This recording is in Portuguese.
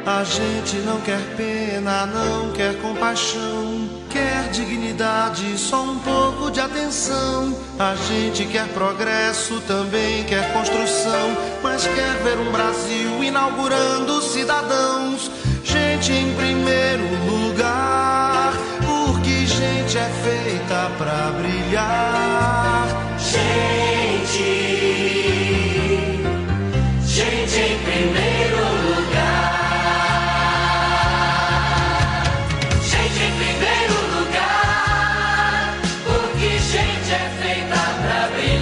A gente não quer pena, não quer compaixão, quer dignidade, só um pouco de atenção. A gente quer progresso, também quer construção, mas quer ver um Brasil inaugurando cidadãos. Gente em primeiro lugar, porque gente é feita pra brilhar. Gente em primeiro lugar. Gente em primeiro lugar, porque gente é feita pra brilhar.